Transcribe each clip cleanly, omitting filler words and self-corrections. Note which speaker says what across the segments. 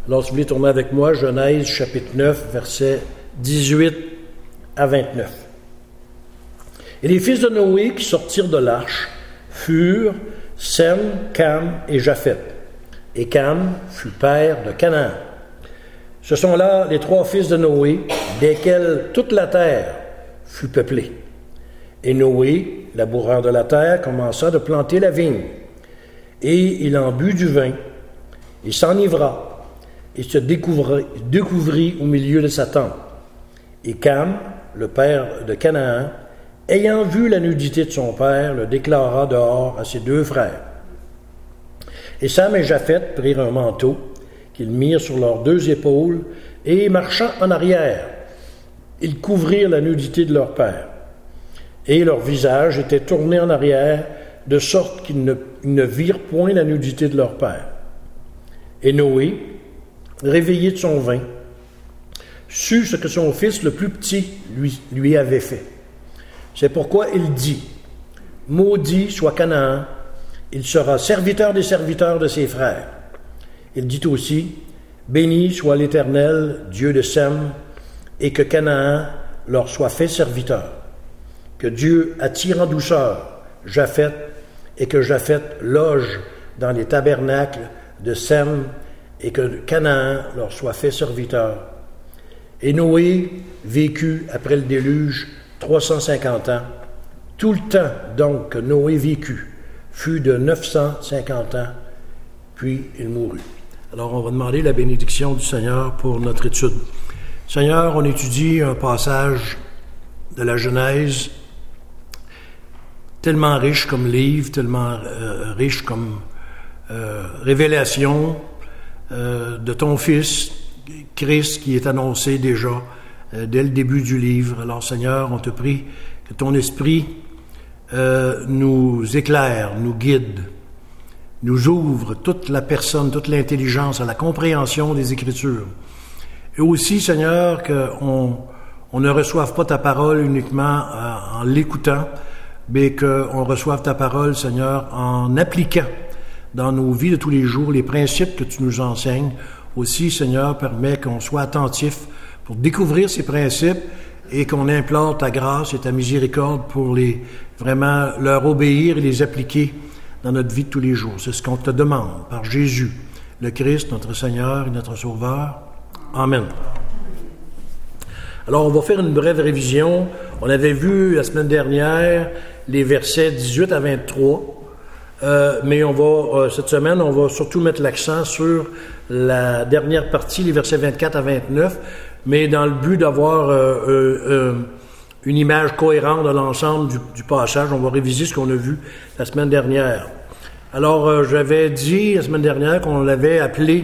Speaker 1: Alors, si vous voulez tourner avec moi, Genèse chapitre 9, versets 18 à 29. Et les fils de Noé qui sortirent de l'arche furent Sem, Cam et Japheth. Et Cam fut père de Canaan. Ce sont là les trois fils de Noé, desquels toute la terre fut peuplée. Et Noé, laboureur de la terre, commença de planter la vigne. Et il en but du vin, et s'enivra, et se découvrit au milieu de sa tente. Et Cam, le père de Canaan, ayant vu la nudité de son père, le déclara dehors à ses deux frères. Et Sam et Japheth prirent un manteau, qu'ils mirent sur leurs deux épaules, et marchant en arrière, ils couvrirent la nudité de leur père. Et leur visage était tourné en arrière, de sorte qu'ils ne virent point la nudité de leur père. Et Noé, réveillé de son vin, sut ce que son fils le plus petit lui avait fait. C'est pourquoi il dit, « Maudit soit Canaan, il sera serviteur des serviteurs de ses frères. » Il dit aussi, « Béni soit l'Éternel, Dieu de Sem, et que Canaan leur soit fait serviteur. Que Dieu attire en douceur Japheth, et que Japheth loge dans les tabernacles de Sem, et que Canaan leur soit fait serviteur. » Et Noé vécut après le déluge 350 ans. Tout le temps, donc, que Noé vécut fut de 950 ans, puis il mourut. Alors, on va demander la bénédiction du Seigneur pour notre étude. Seigneur, on étudie un passage de la Genèse tellement riche comme livre, tellement riche comme révélation de ton Fils, Christ, qui est annoncé déjà dès le début du livre. Alors, Seigneur, on te prie que ton Esprit nous éclaire, nous guide, nous ouvre toute la personne, toute l'intelligence à la compréhension des Écritures. Et aussi, Seigneur, qu'on ne reçoive pas ta parole uniquement en l'écoutant, mais qu'on reçoive ta parole, Seigneur, en appliquant dans nos vies de tous les jours les principes que tu nous enseignes. Aussi, Seigneur, permet qu'on soit attentif pour découvrir ces principes et qu'on implore ta grâce et ta miséricorde pour vraiment leur obéir et les appliquer dans notre vie de tous les jours. C'est ce qu'on te demande par Jésus, le Christ, notre Seigneur et notre Sauveur. Amen. Alors, on va faire une brève révision. On avait vu la semaine dernière les versets 18 à 23. Mais cette semaine, on va surtout mettre l'accent sur la dernière partie, les versets 24 à 29, mais dans le but d'avoir une image cohérente de l'ensemble du passage, on va réviser ce qu'on a vu la semaine dernière. Alors, j'avais dit la semaine dernière qu'on avait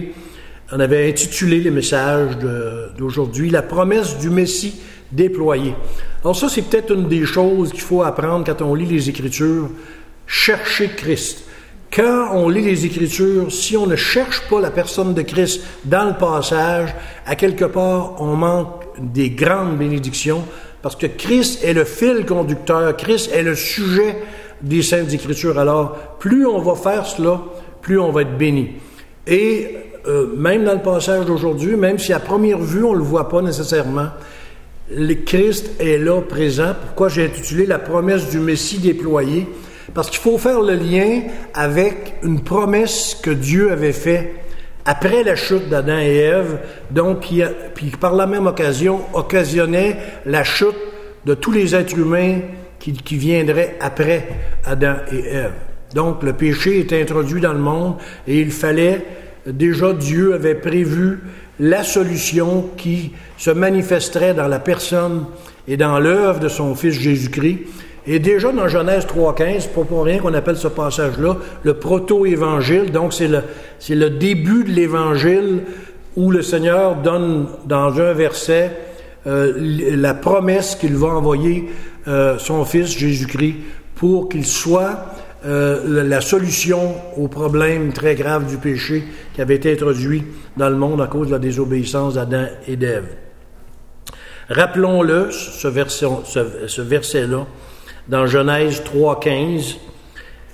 Speaker 1: intitulé les messages d'aujourd'hui « La promesse du Messie déployé ». Alors ça, c'est peut-être une des choses qu'il faut apprendre quand on lit les Écritures. Chercher Christ. Quand on lit les Écritures, si on ne cherche pas la personne de Christ dans le passage, à quelque part, on manque des grandes bénédictions, parce que Christ est le fil conducteur, Christ est le sujet des Saintes Écritures. Alors, plus on va faire cela, plus on va être béni. Et même dans le passage d'aujourd'hui, même si à première vue, on ne le voit pas nécessairement, le Christ est là, présent. Pourquoi j'ai intitulé « La promesse du Messie déployé ». Parce qu'il faut faire le lien avec une promesse que Dieu avait faite après la chute d'Adam et Ève, donc puis par la même occasion occasionnait la chute de tous les êtres humains qui viendraient après Adam et Ève. Donc le péché est introduit dans le monde et il fallait, déjà Dieu avait prévu la solution qui se manifesterait dans la personne et dans l'œuvre de son Fils Jésus-Christ. Et déjà dans Genèse 3.15, pas pour rien qu'on appelle ce passage-là le proto-évangile, donc c'est le début de l'évangile où le Seigneur donne dans un verset la promesse qu'il va envoyer son Fils Jésus-Christ pour qu'il soit la solution au problème très grave du péché qui avait été introduit dans le monde à cause de la désobéissance d'Adam et d'Ève. Rappelons-le, ce verset-là, dans Genèse 3.15,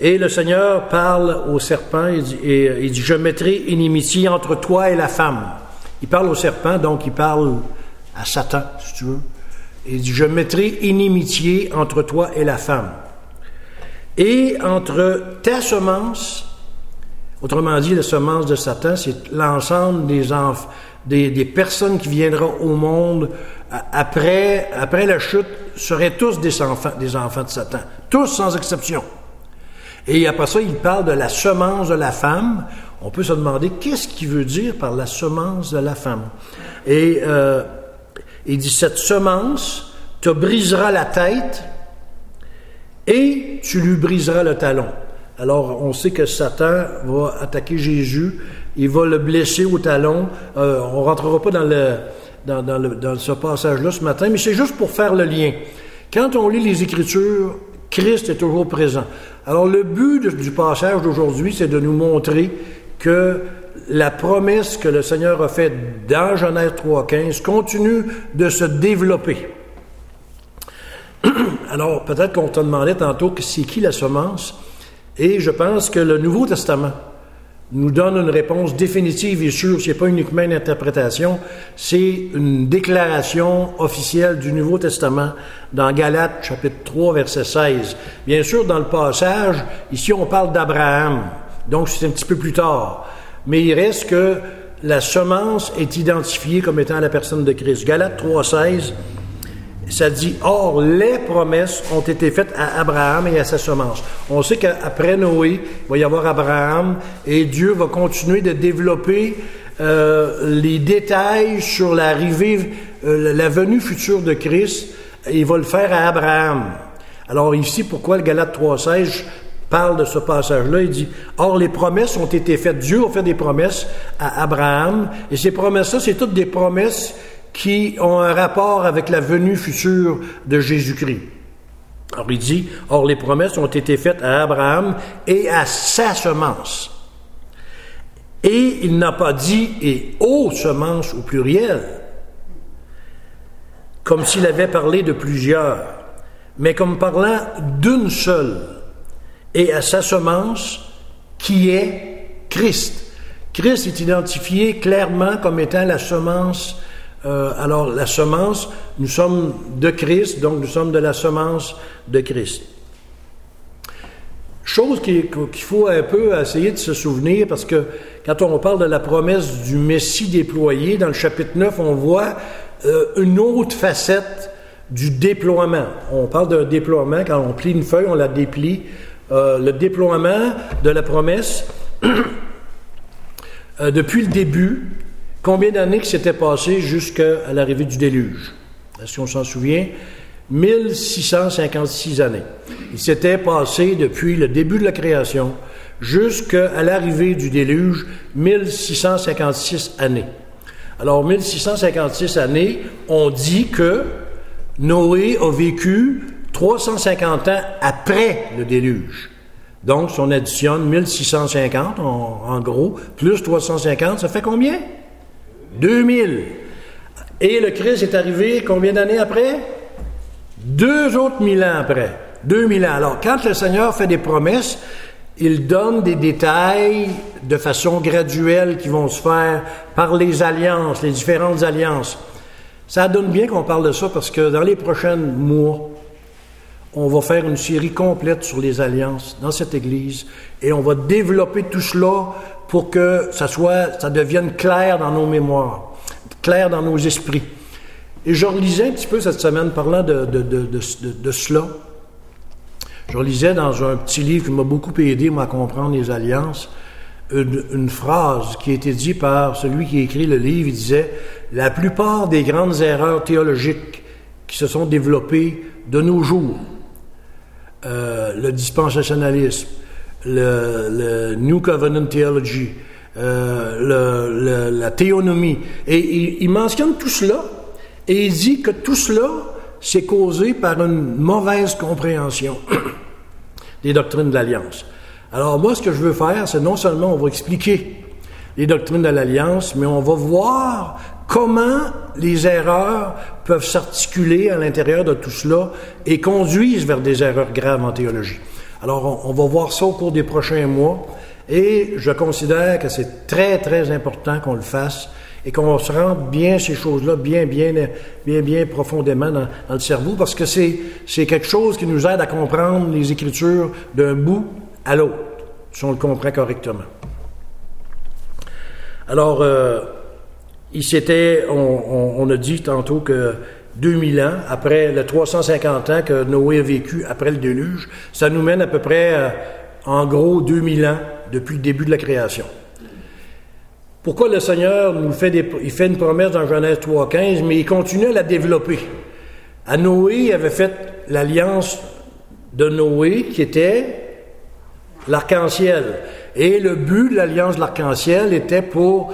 Speaker 1: Et le Seigneur parle au serpent, il dit, je mettrai inimitié entre toi et la femme. Il parle au serpent, donc il parle à Satan, si tu veux. Il dit, je mettrai inimitié entre toi et la femme. Et entre ta semence, autrement dit, la semence de Satan, c'est l'ensemble des personnes qui viendront au monde après la chute, seraient tous des enfants de Satan. Tous sans exception. Et après ça, il parle de la semence de la femme. On peut se demander, qu'est-ce qu'il veut dire par la semence de la femme? Et il dit, cette semence te brisera la tête et tu lui briseras le talon. Alors, on sait que Satan va attaquer Jésus, il va le blesser au talon. On ne rentrera pas dans ce passage-là ce matin, mais c'est juste pour faire le lien. Quand on lit les Écritures, Christ est toujours présent. Alors, le but du passage d'aujourd'hui, c'est de nous montrer que la promesse que le Seigneur a faite dans Genèse 3,15 continue de se développer. Alors, peut-être qu'on t'a demandé tantôt que c'est qui la semence, et je pense que le Nouveau Testament nous donne une réponse définitive et sûre. Ce n'est pas uniquement une interprétation, c'est une déclaration officielle du Nouveau Testament dans Galates, chapitre 3, verset 16. Bien sûr, dans le passage, ici on parle d'Abraham, donc c'est un petit peu plus tard. Mais il reste que la semence est identifiée comme étant la personne de Christ. Galates 3, 16, ça dit « Or, les promesses ont été faites à Abraham et à sa semence. » On sait qu'après Noé, il va y avoir Abraham et Dieu va continuer de développer les détails sur l'arrivée, la venue future de Christ. Et il va le faire à Abraham. Alors ici, pourquoi le Galates 3,16 parle de ce passage-là? Il dit « Or, les promesses ont été faites. » Dieu a fait des promesses à Abraham. Et ces promesses-là, c'est toutes des promesses qui ont un rapport avec la venue future de Jésus-Christ. Alors il dit, or les promesses ont été faites à Abraham et à sa semence. Et il n'a pas dit et aux semences au pluriel, comme s'il avait parlé de plusieurs, mais comme parlant d'une seule, et à sa semence qui est Christ. Christ est identifié clairement comme étant la semence. Alors, la semence, nous sommes de Christ, donc nous sommes de la semence de Christ. Chose qu'il faut un peu essayer de se souvenir, parce que quand on parle de la promesse du Messie déployé, dans le chapitre 9, on voit une autre facette du déploiement. On parle d'un déploiement, quand on plie une feuille, on la déplie. Le déploiement de la promesse, depuis le début, combien d'années que s'était passé jusqu'à l'arrivée du déluge? Est-ce qu'on s'en souvient? 1656 années. Il s'était passé depuis le début de la création jusqu'à l'arrivée du déluge, 1656 années. Alors, 1656 années, on dit que Noé a vécu 350 ans après le déluge. Donc, si on additionne 1650, en gros, plus 350, ça fait combien? 2000. Et le Christ est arrivé combien d'années après? 2 autres 1000 ans après. 2000 ans. Alors, quand le Seigneur fait des promesses, il donne des détails de façon graduelle qui vont se faire par les alliances, les différentes alliances. Ça donne bien qu'on parle de ça parce que dans les prochains mois, on va faire une série complète sur les alliances dans cette Église et on va développer tout cela pour que ça devienne clair dans nos mémoires, clair dans nos esprits. Et je relisais un petit peu cette semaine, parlant de cela. Je relisais dans un petit livre qui m'a beaucoup aidé, moi, à comprendre les alliances, une phrase qui a été dite par celui qui a écrit le livre. Il disait « La plupart des grandes erreurs théologiques qui se sont développées de nos jours, le dispensationalisme, le New Covenant Theology, la théonomie. » Et il mentionne tout cela, et il dit que tout cela, c'est causé par une mauvaise compréhension des doctrines de l'Alliance. Alors moi, ce que je veux faire, c'est non seulement on va expliquer les doctrines de l'Alliance, mais on va voir comment les erreurs peuvent s'articuler à l'intérieur de tout cela et conduisent vers des erreurs graves en théologie. Alors, on va voir ça au cours des prochains mois. Et je considère que c'est très, très important qu'on le fasse et qu'on se rende bien ces choses-là, bien profondément dans le cerveau, parce que c'est quelque chose qui nous aide à comprendre les Écritures d'un bout à l'autre, si on le comprend correctement. Alors, on a dit tantôt que 2000 ans, après les 350 ans que Noé a vécu après le déluge, ça nous mène à peu près, en gros, 2000 ans depuis le début de la création. Pourquoi le Seigneur il fait une promesse dans Genèse 3.15, mais il continue à la développer. À Noé, il avait fait l'alliance de Noé, qui était l'arc-en-ciel. Et le but de l'alliance de l'arc-en-ciel était pour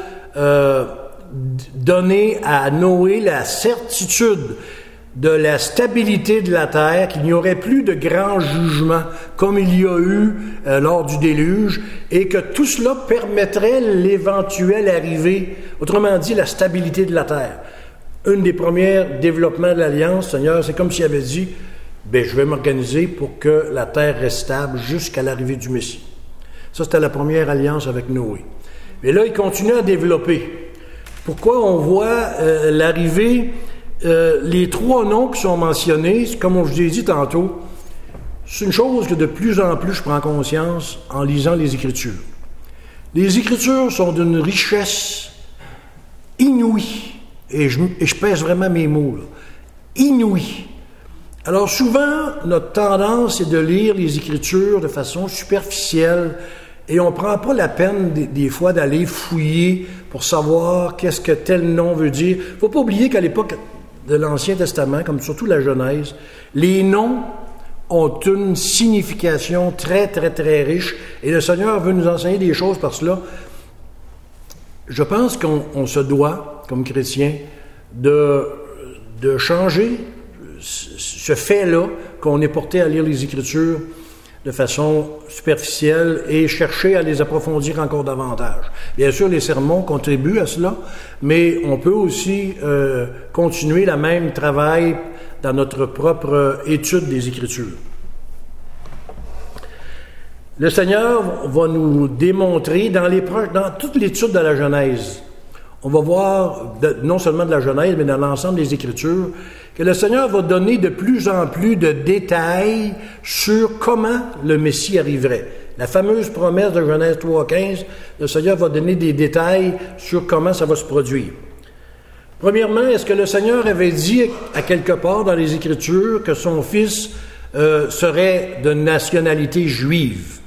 Speaker 1: donner à Noé la certitude de la stabilité de la terre, qu'il n'y aurait plus de grands jugements comme il y a eu lors du déluge, et que tout cela permettrait l'éventuelle arrivée, autrement dit, la stabilité de la terre. Un des premiers développements de l'Alliance, Seigneur, c'est comme s'il avait dit, je vais m'organiser pour que la terre reste stable jusqu'à l'arrivée du Messie. Ça, c'était la première alliance avec Noé. Mais là, il continue à développer. Pourquoi on voit l'arrivée, les 3 noms qui sont mentionnés, comme je vous ai dit tantôt, c'est une chose que de plus en plus je prends conscience en lisant les Écritures. Les Écritures sont d'une richesse inouïe, et je pèse vraiment mes mots, là, inouïe. Alors souvent, notre tendance est de lire les Écritures de façon superficielle, et on ne prend pas la peine des fois d'aller fouiller pour savoir qu'est-ce que tel nom veut dire. Il ne faut pas oublier qu'à l'époque de l'Ancien Testament, comme surtout la Genèse, les noms ont une signification très, très, très riche, et le Seigneur veut nous enseigner des choses par cela. Je pense qu'on se doit, comme chrétiens, de changer ce fait-là, qu'on est porté à lire les Écritures de façon superficielle et chercher à les approfondir encore davantage. Bien sûr, les sermons contribuent à cela, mais on peut aussi continuer le même travail dans notre propre étude des Écritures. Le Seigneur va nous démontrer dans toute l'étude de la Genèse, on va voir, non seulement de la Genèse, mais dans l'ensemble des Écritures, que le Seigneur va donner de plus en plus de détails sur comment le Messie arriverait. La fameuse promesse de Genèse 3.15, le Seigneur va donner des détails sur comment ça va se produire. Premièrement, est-ce que le Seigneur avait dit à quelque part dans les Écritures que son Fils serait de nationalité juive?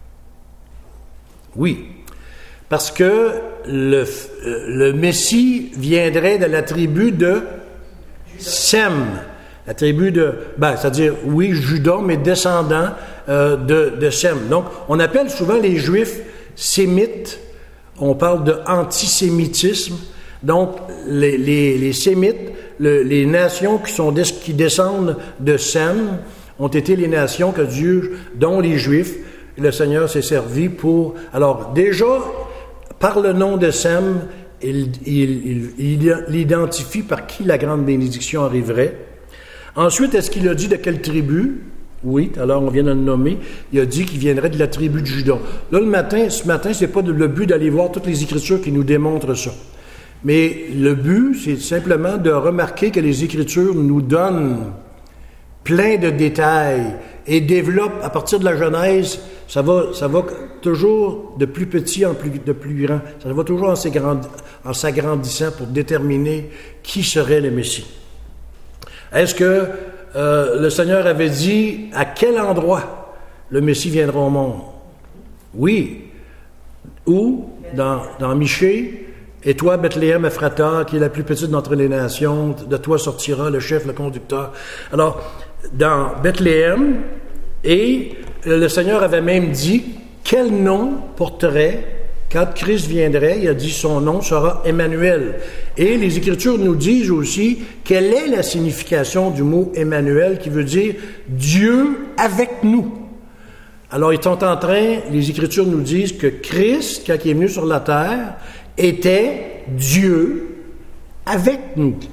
Speaker 1: Oui, parce que le Messie viendrait de la tribu de Sem, la tribu c'est-à-dire, oui, Judas, mais descendant de Sem. Donc, on appelle souvent les Juifs sémites, on parle de antisémitisme. Donc, les Sémites, les nations qui descendent de Sem, ont été les nations que Dieu, dont les Juifs, le Seigneur s'est servi pour... Alors, déjà, par le nom de Sem, il identifie par qui la grande bénédiction arriverait. Ensuite, est-ce qu'il a dit de quelle tribu? Oui, alors on vient de le nommer. Il a dit qu'il viendrait de la tribu de Juda. Là, ce matin, c'est pas le but d'aller voir toutes les Écritures qui nous démontrent ça. Mais le but, c'est simplement de remarquer que les Écritures nous donnent plein de détails et développent, à partir de la Genèse, ça va toujours de plus petit de plus grand. Ça va toujours en s'agrandissant pour déterminer qui serait le Messie. Est-ce que le Seigneur avait dit à quel endroit le Messie viendra au monde? Oui. Où? Dans Michée. Et toi, Bethléem Ephrata, qui est la plus petite d'entre les nations, de toi sortira le chef, le conducteur. Alors, dans Bethléem, et le Seigneur avait même dit quel nom porterait, quand Christ viendrait, il a dit son nom sera Emmanuel. Et les Écritures nous disent aussi quelle est la signification du mot Emmanuel, qui veut dire Dieu avec nous. Alors, les Écritures nous disent que Christ, quand il est venu sur la terre, était Dieu avec nous.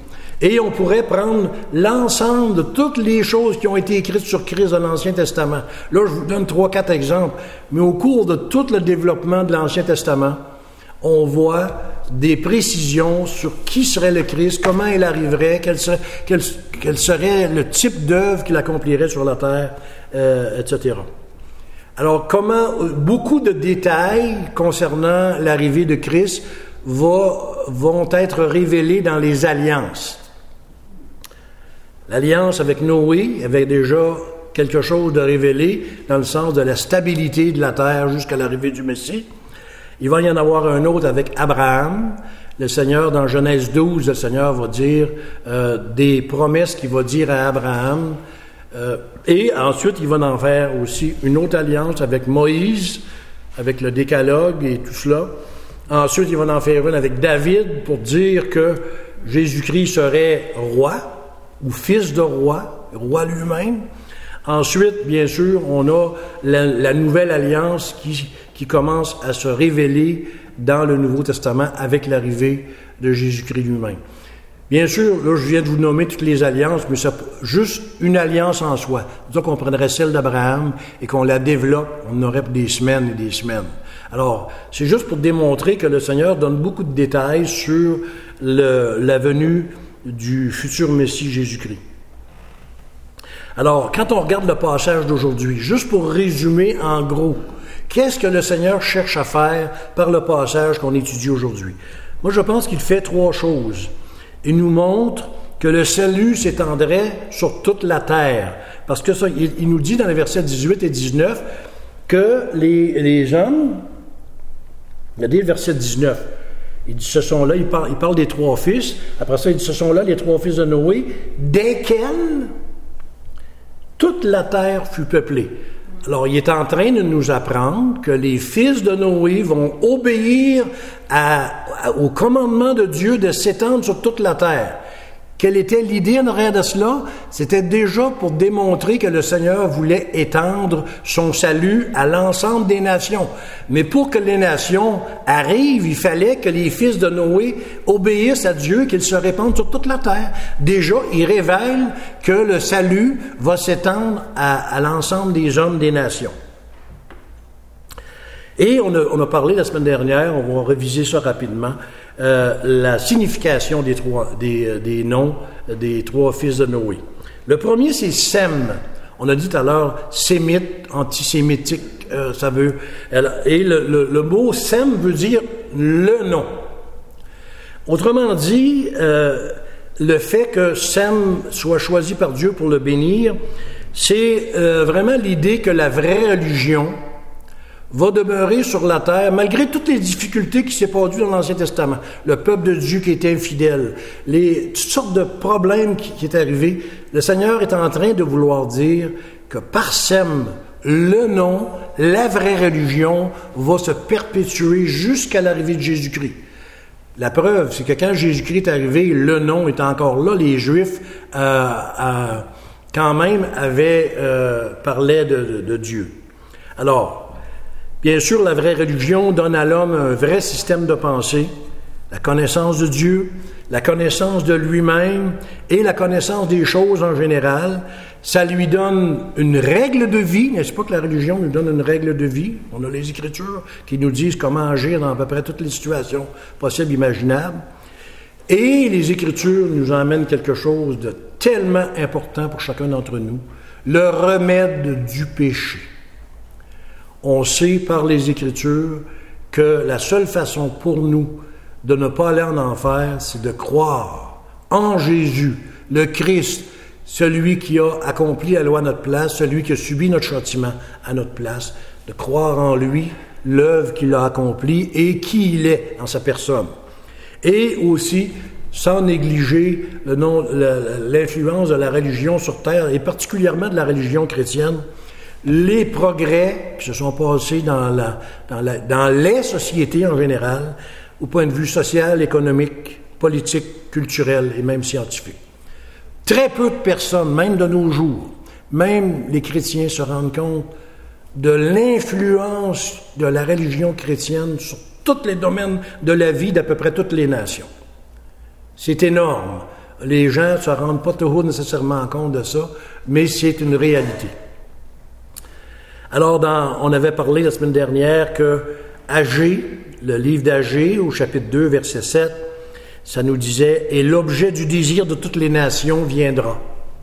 Speaker 1: Et on pourrait prendre l'ensemble de toutes les choses qui ont été écrites sur Christ dans l'Ancien Testament. Là, je vous donne 3-4 exemples. Mais au cours de tout le développement de l'Ancien Testament, on voit des précisions sur qui serait le Christ, comment il arriverait, quel serait le type d'œuvre qu'il accomplirait sur la terre, etc. Alors, beaucoup de détails concernant l'arrivée de Christ vont être révélés dans les alliances. L'alliance avec Noé avait déjà quelque chose de révélé dans le sens de la stabilité de la terre jusqu'à l'arrivée du Messie. Il va y en avoir un autre avec Abraham. Le Seigneur, dans Genèse 12, le Seigneur va dire des promesses qu'il va dire à Abraham. Et ensuite, il va en faire aussi une autre alliance avec Moïse, avec le décalogue et tout cela. Ensuite, il va en faire une avec David pour dire que Jésus-Christ serait roi ou fils de roi lui-même. Ensuite, bien sûr, on a la nouvelle alliance qui commence à se révéler dans le Nouveau Testament avec l'arrivée de Jésus-Christ lui-même. Bien sûr, là, je viens de vous nommer toutes les alliances, mais c'est juste une alliance en soi. Disons qu'on prendrait celle d'Abraham et qu'on la développe, on en aurait des semaines et des semaines. Alors, c'est juste pour démontrer que le Seigneur donne beaucoup de détails sur la venue du futur Messie Jésus-Christ. Alors, quand on regarde le passage d'aujourd'hui, juste pour résumer en gros, qu'est-ce que le Seigneur cherche à faire par le passage qu'on étudie aujourd'hui? Moi, je pense qu'il fait 3 choses. Il nous montre que le salut s'étendrait sur toute la terre. Parce que ça, il nous dit dans les versets 18 et 19 que les hommes, regardez le verset 19, il dit, ce sont là, il parle des 3 fils, après ça, il dit, ce sont là les 3 fils de Noé, desquels toute la terre fut peuplée. Alors, il est en train de nous apprendre que les fils de Noé vont obéir au commandement de Dieu de s'étendre sur toute la terre. Quelle était l'idée en arrière de cela? C'était déjà pour démontrer que le Seigneur voulait étendre son salut à l'ensemble des nations. Mais pour que les nations arrivent, il fallait que les fils de Noé obéissent à Dieu, qu'ils se répandent sur toute la terre. Déjà, il révèle que le salut va s'étendre à l'ensemble des hommes des nations. Et on a parlé la semaine dernière, on va réviser ça rapidement, la signification des noms des 3 fils de Noé. Le premier, c'est Sem. On a dit tout à l'heure sémite, antisémitique, ça veut... Et le mot Sem veut dire le nom. Autrement dit, le fait que Sem soit choisi par Dieu pour le bénir, c'est vraiment l'idée que la vraie religion va demeurer sur la terre, malgré toutes les difficultés qui s'est produites dans l'Ancien Testament. Le peuple de Dieu qui était infidèle, toutes sortes de problèmes qui est arrivé. Le Seigneur est en train de vouloir dire que par Sem, le nom, la vraie religion, va se perpétuer jusqu'à l'arrivée de Jésus-Christ. La preuve, c'est que quand Jésus-Christ est arrivé, le nom est encore là. Les Juifs, quand même, parlaient de Dieu. Alors, bien sûr, la vraie religion donne à l'homme un vrai système de pensée, la connaissance de Dieu, la connaissance de lui-même et la connaissance des choses en général. Ça lui donne une règle de vie, n'est-ce pas que la religion nous donne une règle de vie? On a les Écritures qui nous disent comment agir dans à peu près toutes les situations possibles, imaginables. Et les Écritures nous emmènent quelque chose de tellement important pour chacun d'entre nous, le remède du péché. On sait par les Écritures que la seule façon pour nous de ne pas aller en enfer, c'est de croire en Jésus, le Christ, celui qui a accompli la loi à notre place, celui qui a subi notre châtiment à notre place, de croire en lui, l'œuvre qu'il a accomplie et qui il est en sa personne. Et aussi, sans négliger l'influence de la religion sur terre, et particulièrement de la religion chrétienne, les progrès qui se sont passés dans les sociétés en général, au point de vue social, économique, politique, culturel et même scientifique. Très peu de personnes, même de nos jours, même les chrétiens se rendent compte de l'influence de la religion chrétienne sur tous les domaines de la vie d'à peu près toutes les nations. C'est énorme. les gens ne se rendent pas toujours nécessairement compte de ça, mais c'est une réalité. Alors, on avait parlé la semaine dernière que Agé, le livre d'Agé, au chapitre 2, verset 7, ça nous disait « Et l'objet du désir de toutes les nations viendra.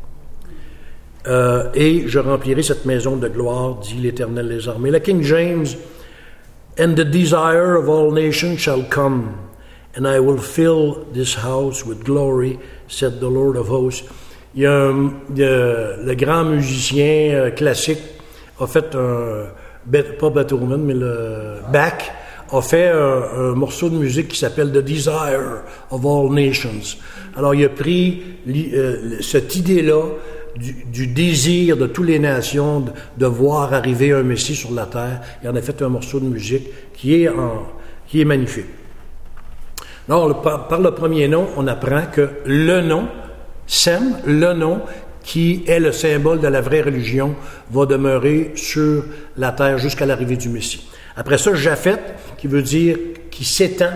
Speaker 1: Et je remplirai cette maison de gloire, dit l'Éternel des armées. » La King James, « And the desire of all nations shall come, and I will fill this house with glory, said the Lord of hosts. » Le grand musicien classique a fait pas Beethoven, mais le Bach, a fait un morceau de musique qui s'appelle « The Desire of All Nations ». Alors, il a pris cette idée-là du désir de toutes les nations de voir arriver un Messie sur la terre. Il en a fait un morceau de musique qui est magnifique. Alors, par le premier nom, on apprend que le nom, Sem, le nom, qui est le symbole de la vraie religion, va demeurer sur la terre jusqu'à l'arrivée du Messie. Après ça, Japhet, qui veut dire qui s'étend.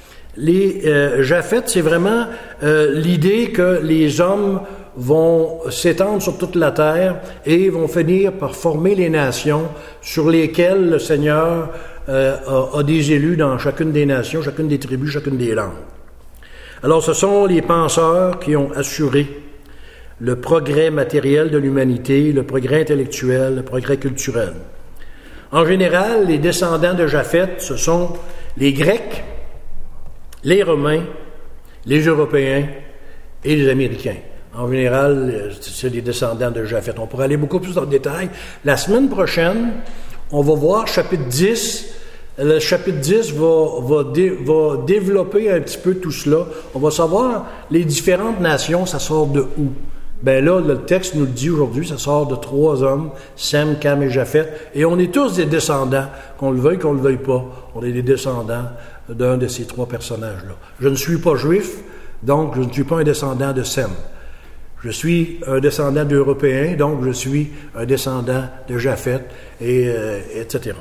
Speaker 1: Japhet, c'est vraiment l'idée que les hommes vont s'étendre sur toute la terre et vont finir par former les nations sur lesquelles le Seigneur a des élus dans chacune des nations, chacune des tribus, chacune des langues. Alors, ce sont les penseurs qui ont assuré le progrès matériel de l'humanité, le progrès intellectuel, le progrès culturel. En général, les descendants de Japhet, ce sont les Grecs, les Romains, les Européens et les Américains. En général, c'est les descendants de Japhet. On pourrait aller beaucoup plus dans le détail. La semaine prochaine, on va voir chapitre 10. Le chapitre 10 va développer un petit peu tout cela. On va savoir les différentes nations, ça sort de où. Ben là, le texte nous le dit aujourd'hui, ça sort de 3 hommes, Sem, Cam et Japhet, et on est tous des descendants, qu'on le veuille pas, on est des descendants d'un de ces 3 personnages-là. Je ne suis pas juif, donc je ne suis pas un descendant de Sem. Je suis un descendant d'Européens, donc je suis un descendant de Japhet, etc.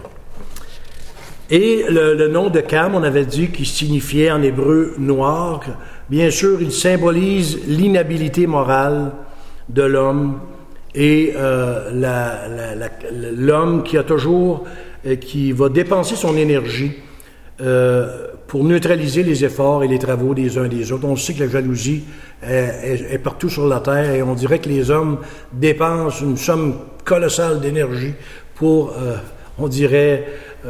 Speaker 1: Et le nom de Cam, on avait dit qu'il signifiait en hébreu noir. Bien sûr, il symbolise l'inhabilité morale de l'homme et l'homme qui a toujours, qui va dépenser son énergie pour neutraliser les efforts et les travaux des uns des autres. On sait que la jalousie est partout sur la terre et on dirait que les hommes dépensent une somme colossale d'énergie pour, on dirait,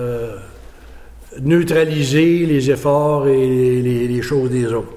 Speaker 1: neutraliser les efforts et les choses des autres.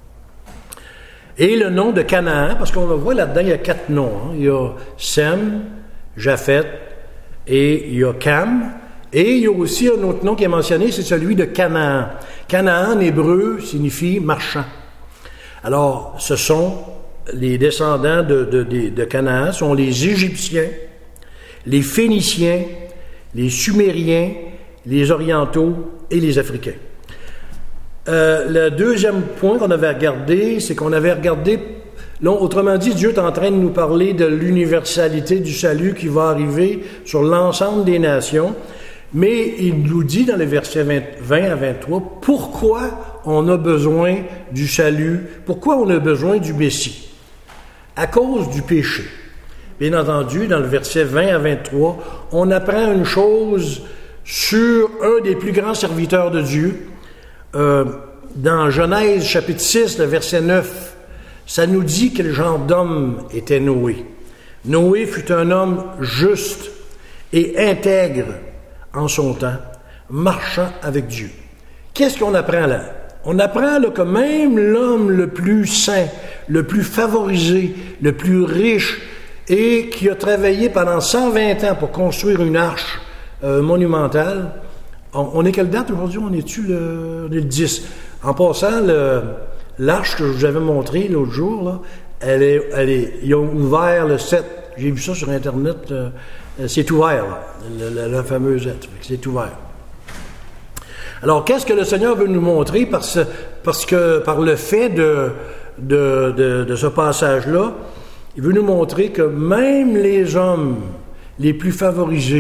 Speaker 1: Et le nom de Canaan, parce qu'on le voit là-dedans, il y a 4 noms. Hein. Il y a Sem, Japhet, et il y a Cam. Et il y a aussi un autre nom qui est mentionné, c'est celui de Canaan. Canaan, en hébreu, signifie marchand. Alors, ce sont les descendants de Canaan, sont les Égyptiens, les Phéniciens, les Sumériens, les Orientaux et les Africains. Le deuxième point qu'on avait regardé, c'est qu'on avait regardé, là, autrement dit, Dieu est en train de nous parler de l'universalité du salut qui va arriver sur l'ensemble des nations, mais il nous dit dans les versets 20 à 23, pourquoi on a besoin du salut, pourquoi on a besoin du Messie? À cause du péché. Bien entendu, dans le verset 20 à 23, on apprend une chose sur un des plus grands serviteurs de Dieu. Dans Genèse chapitre 6, le verset 9, ça nous dit quel genre d'homme était Noé. Noé fut un homme juste et intègre en son temps, marchant avec Dieu. Qu'est-ce qu'on apprend là? On apprend là que même l'homme le plus saint, le plus favorisé, le plus riche, et qui a travaillé pendant 120 ans pour construire une arche monumentale. On est quelle date aujourd'hui? On est le 10. En passant, l'arche que je vous avais montrée l'autre jour, là, ils ont ouvert le 7. J'ai vu ça sur Internet. C'est ouvert, là, la fameuse lettre. C'est ouvert. Alors, qu'est-ce que le Seigneur veut nous montrer? Parce que par le fait de ce passage-là, il veut nous montrer que même les hommes les plus favorisés,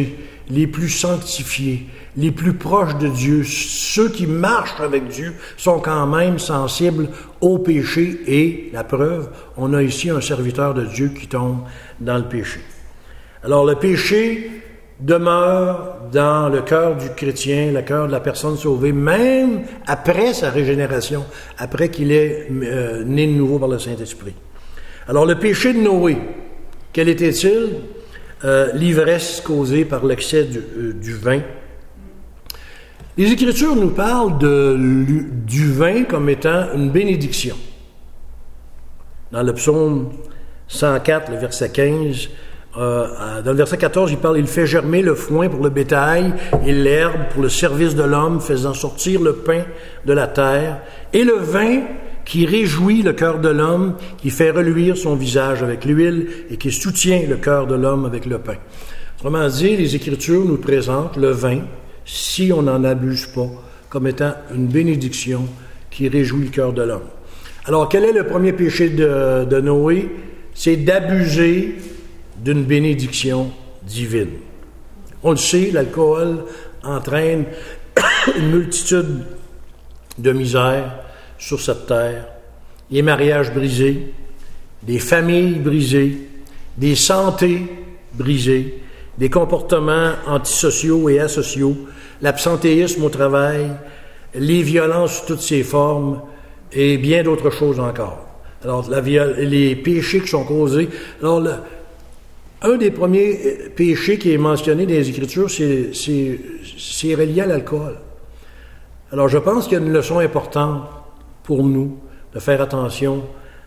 Speaker 1: les plus sanctifiés, les plus proches de Dieu, ceux qui marchent avec Dieu, sont quand même sensibles au péché. Et la preuve, on a ici un serviteur de Dieu qui tombe dans le péché. Alors le péché demeure dans le cœur du chrétien, le cœur de la personne sauvée, même après sa régénération, après qu'il est né de nouveau par le Saint-Esprit. Alors le péché de Noé, quel était-il? L'ivresse causée par l'excès du vin. Les Écritures nous parlent du vin comme étant une bénédiction. Dans le psaume 104, le verset 15, dans le verset 14, il fait germer le foin pour le bétail et l'herbe pour le service de l'homme, faisant sortir le pain de la terre, et le vin qui réjouit le cœur de l'homme, qui fait reluire son visage avec l'huile et qui soutient le cœur de l'homme avec le pain. Autrement dit, les Écritures nous présentent le vin, si on n'en abuse pas, comme étant une bénédiction qui réjouit le cœur de l'homme. Alors, quel est le premier péché de Noé? C'est d'abuser d'une bénédiction divine. On le sait, l'alcool entraîne une multitude de misères sur cette terre, des mariages brisés, des familles brisées, des santés brisées, des comportements antisociaux et asociaux, l'absentéisme au travail, les violences sous toutes ses formes et bien d'autres choses encore. Alors, les péchés qui sont causés. Alors, un des premiers péchés qui est mentionné dans les Écritures, c'est relié à l'alcool. Alors, je pense qu'il y a une leçon importante pour nous de faire attention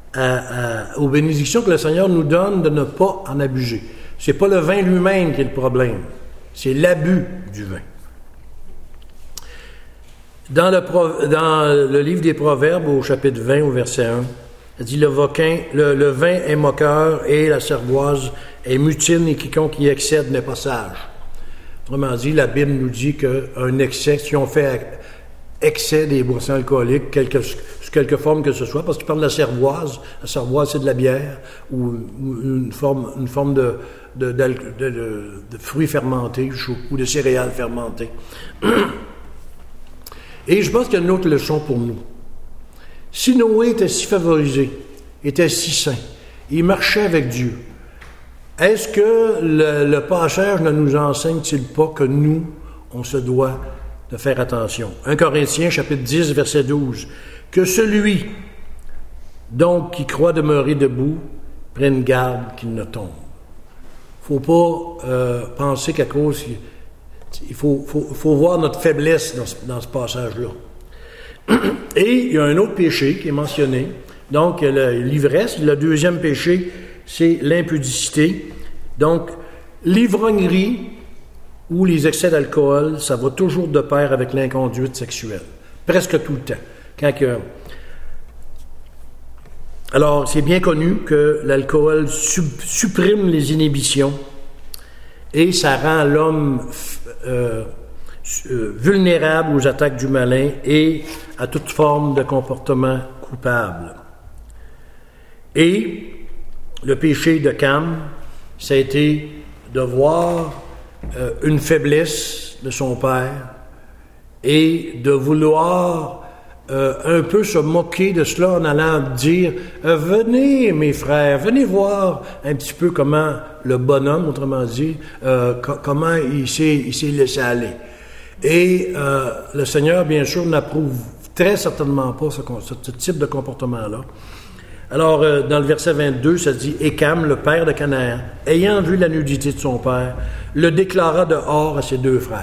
Speaker 1: aux bénédictions que le Seigneur nous donne, de ne pas en abuser. C'est pas le vin lui-même qui est le problème, c'est l'abus du vin. Dans le livre des Proverbes, au chapitre 20, au verset 1, il dit le vin est moqueur et la cervoise est mutine et quiconque y excède n'est pas sage. Autrement dit, la Bible nous dit qu'un excès, si on fait excès des boissons alcooliques, sous quelque forme que ce soit, parce qu'il parle de la cervoise c'est de la bière ou une forme de fruits fermentés ou de céréales fermentées. Et je pense qu'il y a une autre leçon pour nous. Si Noé était si favorisé, était si saint, il marchait avec Dieu, est-ce que le passage ne nous enseigne-t-il pas que nous, on se doit de faire attention? 1 Corinthiens, chapitre 10, verset 12. Que celui, donc, qui croit demeurer debout, prenne garde qu'il ne tombe. Il ne faut pas penser qu'à cause... Il faut voir notre faiblesse dans ce passage-là. Et il y a un autre péché qui est mentionné. Donc, l'ivresse. Le deuxième péché, c'est l'impudicité. Donc, l'ivrognerie ou les excès d'alcool, ça va toujours de pair avec l'inconduite sexuelle. Presque tout le temps. Alors, c'est bien connu que l'alcool supprime les inhibitions et ça rend l'homme vulnérable aux attaques du malin et à toute forme de comportement coupable. Et le péché de Cam, ça a été de voir une faiblesse de son père et de vouloir un peu se moquer de cela en allant dire « Venez, mes frères, venez voir un petit peu comment le bonhomme, autrement dit, comment il s'est laissé aller. » Et le Seigneur, bien sûr, n'approuve très certainement pas ce type de comportement-là. Alors, dans le verset 22, ça dit « Et Cam, le père de Canaan, ayant vu la nudité de son père, le déclara dehors à ses deux frères. »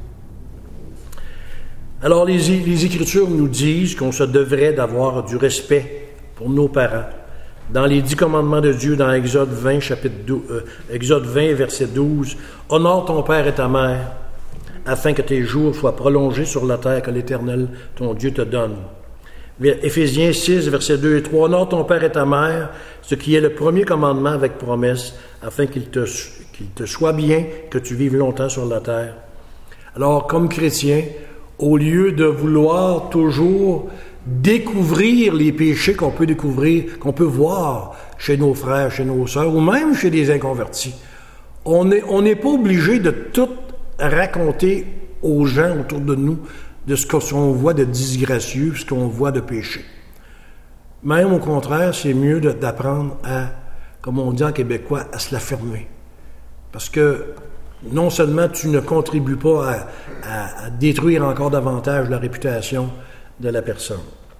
Speaker 1: Alors, les Écritures nous disent qu'on se devrait d'avoir du respect pour nos parents. Dans les 10 commandements de Dieu, dans Exode 20, Exode 20, verset 12, « Honore ton père et ta mère, afin que tes jours soient prolongés sur la terre que l'Éternel, ton Dieu, te donne. » Éphésiens 6, versets 2 et 3, « Honore ton père et ta mère, ce qui est le premier commandement avec promesse, afin qu'il te soit bien que tu vives longtemps sur la terre. » Alors, comme chrétien, au lieu de vouloir toujours découvrir les péchés qu'on peut découvrir, qu'on peut voir chez nos frères, chez nos sœurs, ou même chez des inconvertis, on n'est pas obligé de tout raconter aux gens autour de nous de ce qu'on voit de disgracieux, ce qu'on voit de péché. Même au contraire, c'est mieux d'apprendre à, comme on dit en québécois, à se la fermer. Parce que non seulement tu ne contribues pas à détruire encore davantage la réputation de la personne.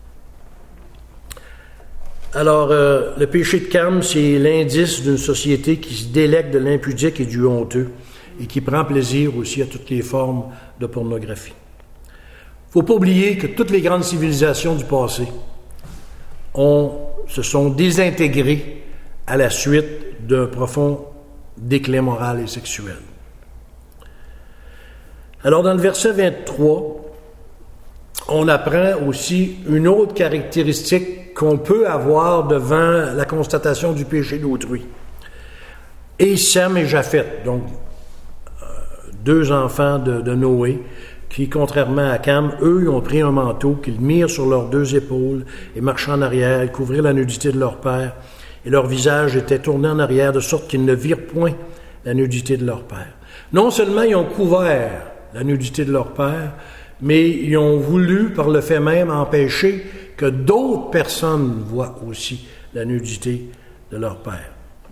Speaker 1: Alors, le péché de Cam, c'est l'indice d'une société qui se délecte de l'impudique et du honteux et qui prend plaisir aussi à toutes les formes de pornographie. Il ne faut pas oublier que toutes les grandes civilisations du passé se sont désintégrées à la suite d'un profond déclin moral et sexuel. Alors, dans le verset 23, on apprend aussi une autre caractéristique qu'on peut avoir devant la constatation du péché d'autrui. Et Sem et Japheth, donc deux enfants de Noé, qui, contrairement à Cam, eux, ils ont pris un manteau qu'ils mirent sur leurs deux épaules et marchaient en arrière, ils couvrirent la nudité de leur père, et leur visage était tourné en arrière, de sorte qu'ils ne virent point la nudité de leur père. Non seulement ils ont couvert la nudité de leur père, mais ils ont voulu, par le fait même, empêcher que d'autres personnes voient aussi la nudité de leur père.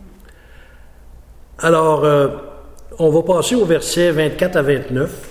Speaker 1: Alors, on va passer au verset 24 à 29.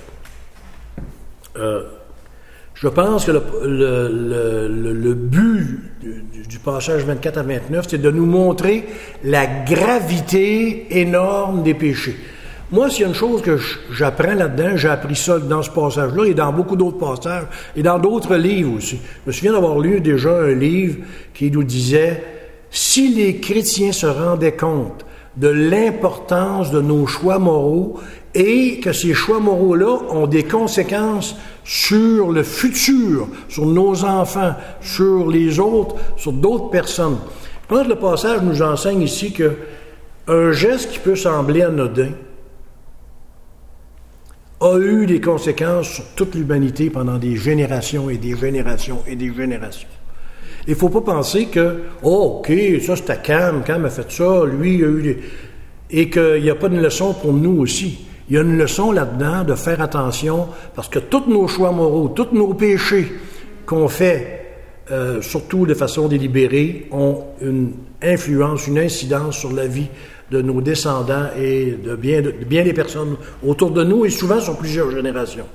Speaker 1: Je pense que le but du passage 24 à 29, c'est de nous montrer la gravité énorme des péchés. Moi, s'il y a une chose que j'apprends là-dedans, j'ai appris ça dans ce passage-là et dans beaucoup d'autres passages et dans d'autres livres aussi. Je me souviens d'avoir lu déjà un livre qui nous disait « Si les chrétiens se rendaient compte de l'importance de nos choix moraux et que ces choix moraux-là ont des conséquences sur le futur, sur nos enfants, sur les autres, sur d'autres personnes. » Je pense que le passage nous enseigne ici qu'un geste qui peut sembler anodin a eu des conséquences sur toute l'humanité pendant des générations et des générations et des générations. Il ne faut pas penser que, oh, OK, ça c'était Cam a fait ça, lui, il a eu des... Et qu'il n'y a pas de leçon pour nous aussi. Il y a une leçon là-dedans de faire attention, parce que tous nos choix moraux, tous nos péchés qu'on fait, surtout de façon délibérée, ont une influence, une incidence sur la vie de nos descendants et de bien des personnes autour de nous et souvent sur plusieurs générations.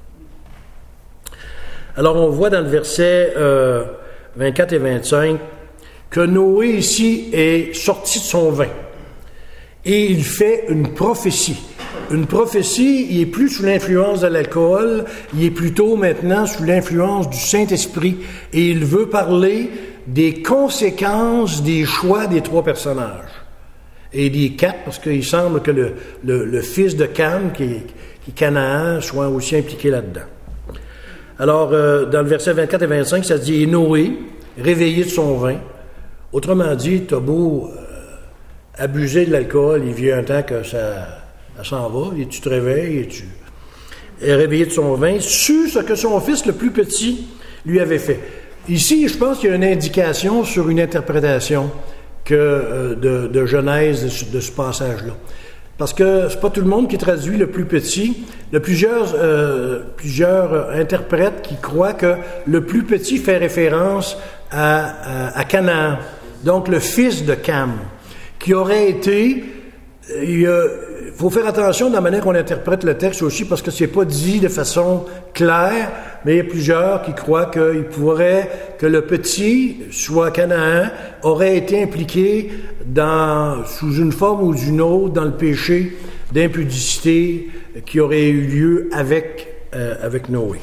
Speaker 1: Alors on voit dans le verset 24 et 25 que Noé ici est sorti de son vin et il fait une prophétie. Une prophétie, il est plus sous l'influence de l'alcool, il est plutôt maintenant sous l'influence du Saint-Esprit et il veut parler des conséquences des choix des trois personnages. Et des quatre, parce qu'il semble que le fils de Cam, qui est Canaan, soit aussi impliqué là-dedans. Alors, dans le verset 24 et 25, ça dit « Et Noé, réveillé de son vin », autrement dit, t'as beau abuser de l'alcool, il vient un temps que ça s'en va, et tu te réveilles, et tu es réveillé de son vin, sut ce que son fils le plus petit lui avait fait. Ici, je pense qu'il y a une indication sur une interprétation de Genèse de ce passage-là. Parce que c'est pas tout le monde qui traduit le plus petit. Il y a plusieurs interprètes qui croient que le plus petit fait référence à Canaan, donc le fils de Cam, qui aurait été... Il faut faire attention de la manière qu'on interprète le texte aussi, parce que c'est pas dit de façon claire, mais il y a plusieurs qui croient qu'il pourrait que le petit, soit Canaan, aurait été impliqué sous une forme ou d'une autre dans le péché d'impudicité qui aurait eu lieu avec Noé.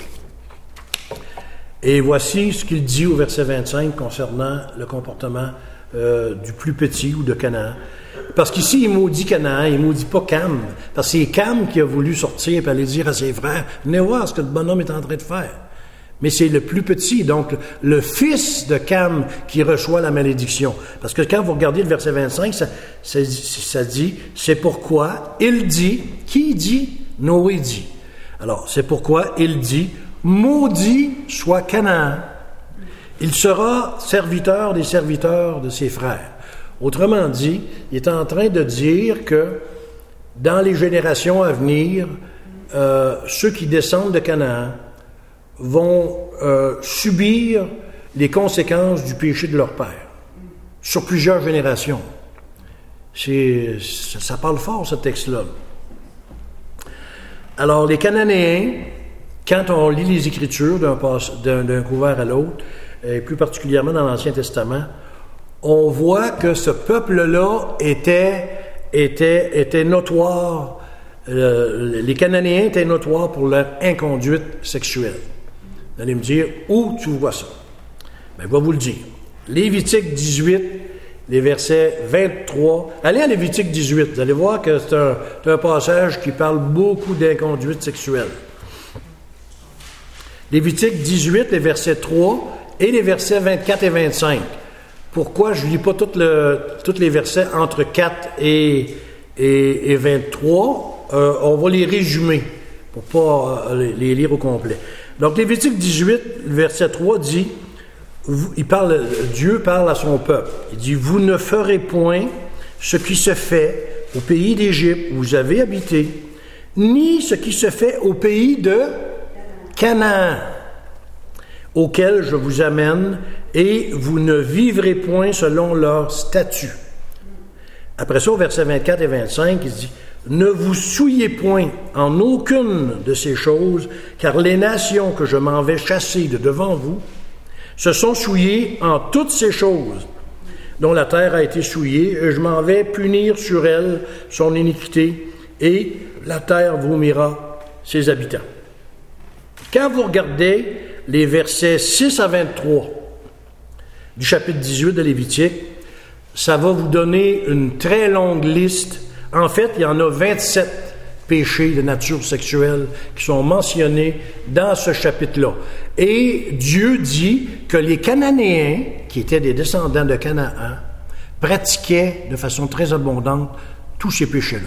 Speaker 1: Et voici ce qu'il dit au verset 25 concernant le comportement du plus petit ou de Canaan. Parce qu'ici, il maudit Canaan, il maudit pas Cam. Parce que c'est Cam qui a voulu sortir et aller dire à ses frères, « Venez voir ce que le bonhomme est en train de faire. » Mais c'est le plus petit, donc le fils de Cam qui reçoit la malédiction. Parce que quand vous regardez le verset 25, ça dit, « C'est pourquoi il dit », qui dit? Noé dit. Alors, c'est pourquoi il dit, « Maudit soit Canaan. Il sera serviteur des serviteurs de ses frères. » Autrement dit, il est en train de dire que dans les générations à venir, ceux qui descendent de Canaan vont subir les conséquences du péché de leur père sur plusieurs générations. Ça parle fort, ce texte-là. Alors, les Cananéens, quand on lit les Écritures d'un couvert à l'autre, et plus particulièrement dans l'Ancien Testament, on voit que ce peuple-là était notoire. Les Cananéens étaient notoires pour leur inconduite sexuelle. Vous allez me dire, où tu vois ça? Bien, je vais vous le dire. Lévitique 18, les versets 23. Allez à Lévitique 18, vous allez voir que c'est un passage qui parle beaucoup d'inconduite sexuelle. Lévitique 18, les versets 3 et les versets 24 et 25. Pourquoi je ne lis pas tous les versets entre 4 et 23? On va les résumer pour ne pas les lire au complet. Donc, Lévitique 18, verset 3 dit, Dieu parle à son peuple. Il dit, « Vous ne ferez point ce qui se fait au pays d'Égypte où vous avez habité, ni ce qui se fait au pays de Canaan, auquel je vous amène, et vous ne vivrez point selon leur statut. » Après ça, au verset 24 et 25, il dit, « Ne vous souillez point en aucune de ces choses, car les nations que je m'en vais chasser de devant vous se sont souillées en toutes ces choses, dont la terre a été souillée, et je m'en vais punir sur elle son iniquité, et la terre vomira ses habitants. » Quand vous regardez les versets 6 à 23 du chapitre 18 de Lévitique, ça va vous donner une très longue liste. En fait, il y en a 27 péchés de nature sexuelle qui sont mentionnés dans ce chapitre-là. Et Dieu dit que les Cananéens, qui étaient des descendants de Canaan, pratiquaient de façon très abondante tous ces péchés-là.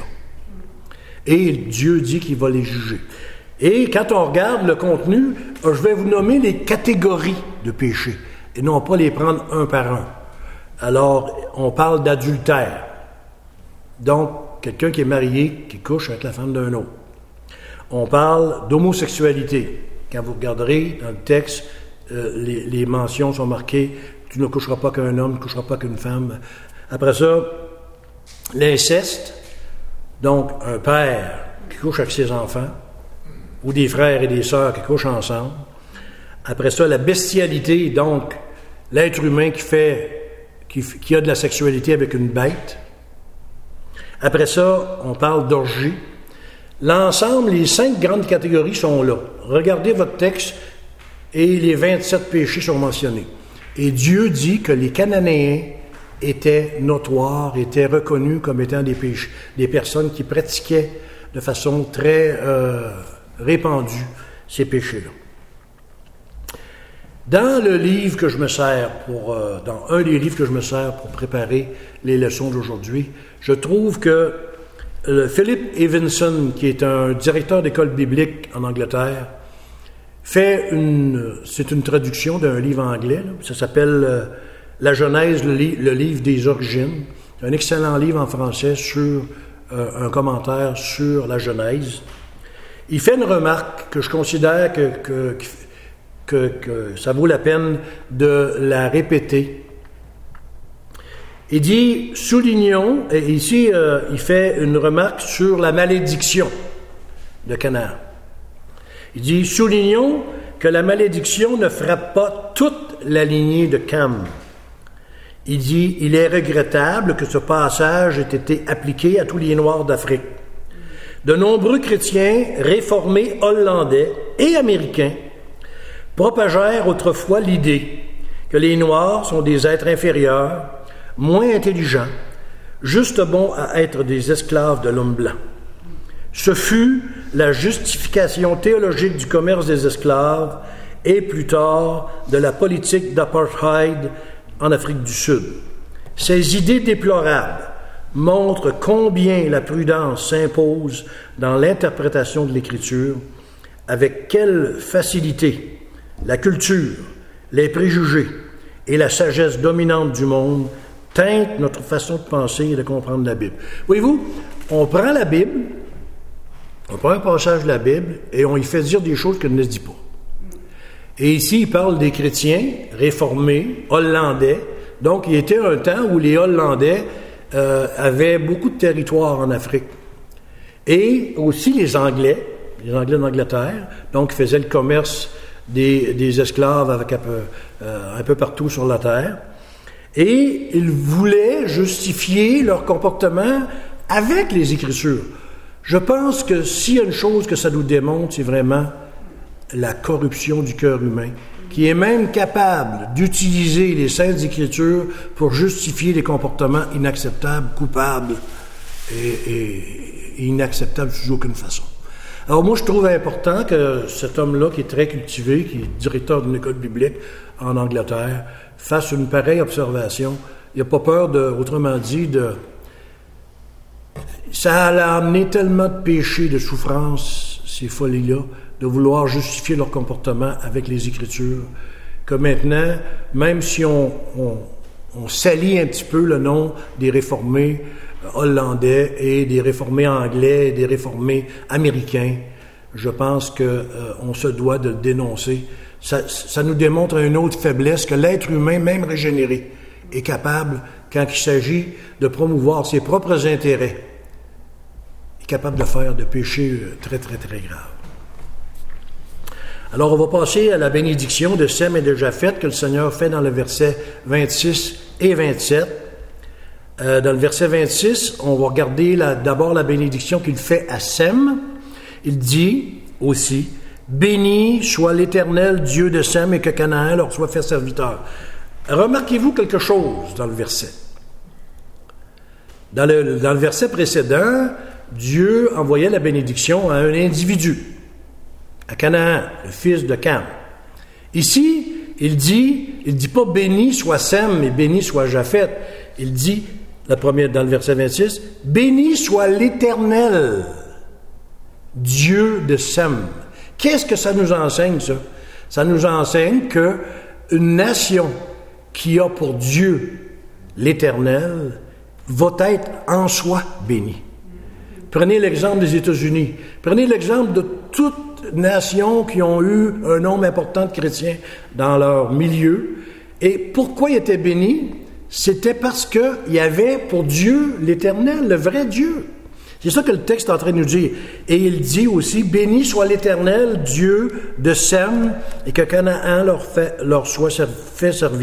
Speaker 1: Et Dieu dit qu'il va les juger. Et quand on regarde le contenu, je vais vous nommer les catégories de péchés, et non pas les prendre un par un. Alors, on parle d'adultère. Donc, quelqu'un qui est marié, qui couche avec la femme d'un autre. On parle d'homosexualité. Quand vous regarderez dans le texte, les mentions sont marquées, tu ne coucheras pas qu'un homme, tu ne coucheras pas qu'une femme. Après ça, l'inceste. Donc, un père qui couche avec ses enfants, ou des frères et des sœurs qui couchent ensemble. Après ça, la bestialité, donc l'être humain qui a de la sexualité avec une bête. Après ça, on parle d'orgie. L'ensemble, les 5 grandes catégories sont là. Regardez votre texte et les 27 péchés sont mentionnés. Et Dieu dit que les Cananéens étaient notoires, étaient reconnus comme étant des personnes qui pratiquaient de façon très répandue ces péchés-là. Dans le livre que je me sers dans un des livres que je me sers pour préparer les leçons d'aujourd'hui, je trouve que Philip Evanson, qui est un directeur d'école biblique en Angleterre, c'est une traduction d'un livre anglais, là, ça s'appelle La Genèse, le livre des origines. C'est un excellent livre en français sur un commentaire sur la Genèse. Il fait une remarque que je considère que ça vaut la peine de la répéter. Il dit, soulignons, et ici il fait une remarque sur la malédiction de Canaan. Il dit, soulignons que la malédiction ne frappe pas toute la lignée de Cam. Il dit, il est regrettable que ce passage ait été appliqué à tous les Noirs d'Afrique. De nombreux chrétiens réformés hollandais et américains propagèrent autrefois l'idée que les Noirs sont des êtres inférieurs, moins intelligents, juste bons à être des esclaves de l'homme blanc. Ce fut la justification théologique du commerce des esclaves et plus tard de la politique d'apartheid en Afrique du Sud. Ces idées déplorables montrent combien la prudence s'impose dans l'interprétation de l'Écriture, avec quelle facilité la culture, les préjugés et la sagesse dominante du monde teintent notre façon de penser et de comprendre la Bible. Voyez-vous, on prend la Bible On prend un passage de la Bible et on y fait dire des choses qu'elle ne dit pas. Et ici, il parle des chrétiens réformés, hollandais. Donc, il était un temps où les Hollandais avaient beaucoup de territoire en Afrique. Et aussi les Anglais d'Angleterre, donc qui faisaient le commerce des esclaves avec un peu partout sur la terre. Et ils voulaient justifier leur comportement avec les Écritures. Je pense que s'il y a une chose que ça nous démontre, c'est vraiment la corruption du cœur humain, qui est même capable d'utiliser les Saintes Écritures pour justifier des comportements inacceptables, coupables et inacceptables sous aucune façon. Alors moi, je trouve important que cet homme-là, qui est très cultivé, qui est directeur d'une école biblique en Angleterre, fasse une pareille observation. Il n'a pas peur autrement dit, ça a amené tellement de péchés, de souffrances, ces folies-là, de vouloir justifier leur comportement avec les Écritures, que maintenant, même si on salit un petit peu le nom des réformés hollandais et des réformés anglais et des réformés américains, je pense qu'on se doit de le dénoncer. Ça nous démontre une autre faiblesse que l'être humain, même régénéré, est capable, quand il s'agit de promouvoir ses propres intérêts, est capable de faire de péchés très, très, très graves. Alors, on va passer à la bénédiction de Sem et de Japheth que le Seigneur fait dans le verset 26 et 27. Dans le verset 26, on va regarder d'abord la bénédiction qu'il fait à Sem. Il dit aussi, « Béni soit l'Éternel Dieu de Sem et que Canaan leur soit fait serviteur. » Remarquez-vous quelque chose dans le verset. Dans le verset précédent, Dieu envoyait la bénédiction à un individu, à Canaan, le fils de Cam. Ici, il dit pas béni soit Sem et béni soit Japheth. Il dit, dans le verset 26, béni soit l'Éternel, Dieu de Sem. Qu'est-ce que ça nous enseigne, ça? Ça nous enseigne qu'une nation qui a pour Dieu l'Éternel va être en soi bénie. Prenez l'exemple des États-Unis. Prenez l'exemple de toutes nations qui ont eu un nombre important de chrétiens dans leur milieu. Et pourquoi ils étaient bénis? C'était parce qu'il y avait pour Dieu l'Éternel, le vrai Dieu. C'est ça que le texte est en train de nous dire. Et il dit aussi, « Béni soit l'Éternel, Dieu de Sem, et que Canaan leur soit fait serviteur. »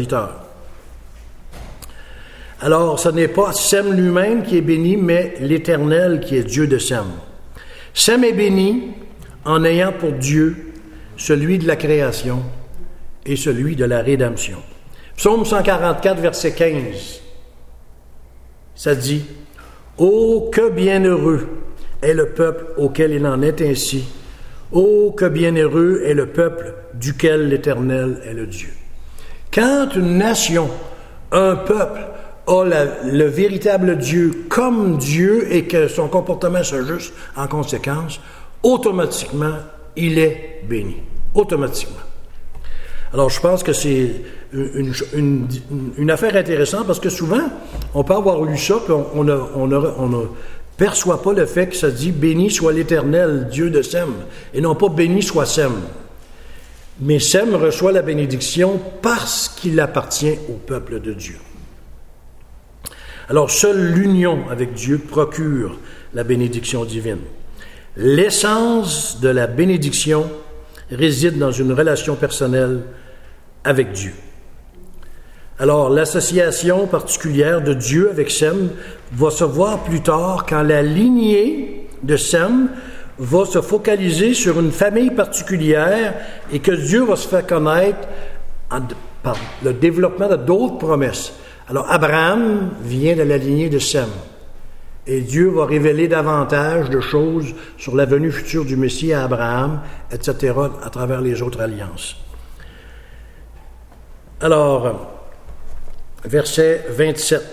Speaker 1: Alors, ce n'est pas Sem lui-même qui est béni, mais l'Éternel qui est Dieu de Sem. Sem est béni en ayant pour Dieu celui de la création et celui de la rédemption. Psaume 144, verset 15, ça dit, « Oh, que bienheureux est le peuple auquel il en est ainsi. Oh, que bienheureux est le peuple duquel l'Éternel est le Dieu. » Quand une nation, un peuple, a le véritable Dieu comme Dieu et que son comportement s'ajuste en conséquence, automatiquement, il est béni. Automatiquement. Alors, je pense que c'est une affaire intéressante parce que souvent, on peut avoir lu ça puis on ne perçoit pas le fait que ça dit « Béni soit l'Éternel, Dieu de Sem » et non pas « Béni soit Sem ». Mais Sem reçoit la bénédiction parce qu'il appartient au peuple de Dieu. Alors, seule l'union avec Dieu procure la bénédiction divine. L'essence de la bénédiction réside dans une relation personnelle avec Dieu. Alors, l'association particulière de Dieu avec Sem va se voir plus tard quand la lignée de Sem va se focaliser sur une famille particulière et que Dieu va se faire connaître par le développement de d'autres promesses. Alors, Abraham vient de la lignée de Sem. Et Dieu va révéler davantage de choses sur la venue future du Messie à Abraham, etc., à travers les autres alliances. Alors, verset 27,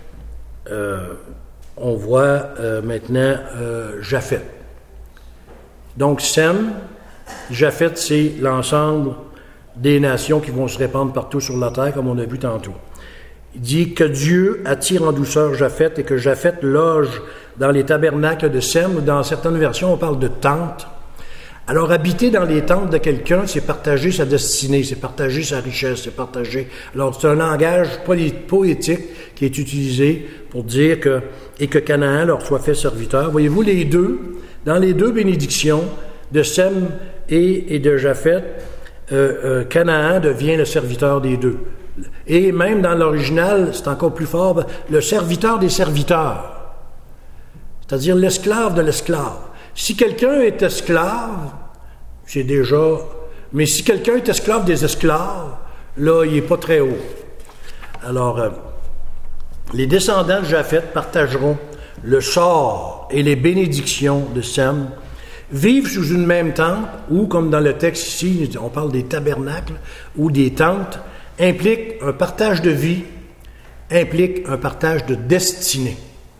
Speaker 1: on voit maintenant Japheth. Donc, Sem, Japheth, c'est l'ensemble des nations qui vont se répandre partout sur la terre, comme on a vu tantôt. Il dit que Dieu attire en douceur Japhet et que Japhet loge dans les tabernacles de Sem, ou dans certaines versions, on parle de tentes. Alors, habiter dans les tentes de quelqu'un, c'est partager sa destinée, c'est partager sa richesse, c'est partager... Alors, c'est un langage poétique qui est utilisé pour dire que... Et que Canaan leur soit fait serviteur. Voyez-vous, les deux, dans les deux bénédictions de Sem et de Japhet, Canaan devient le serviteur des deux. Et même dans l'original, c'est encore plus fort, le serviteur des serviteurs. C'est-à-dire l'esclave de l'esclave. Si quelqu'un est esclave, c'est déjà... Mais si quelqu'un est esclave des esclaves, là, il n'est pas très haut. Alors, les descendants de Japhet partageront le sort et les bénédictions de Sem, vivent sous une même tente, ou, comme dans le texte ici, on parle des tabernacles, ou des tentes, implique un partage de vie, implique un partage de destinée.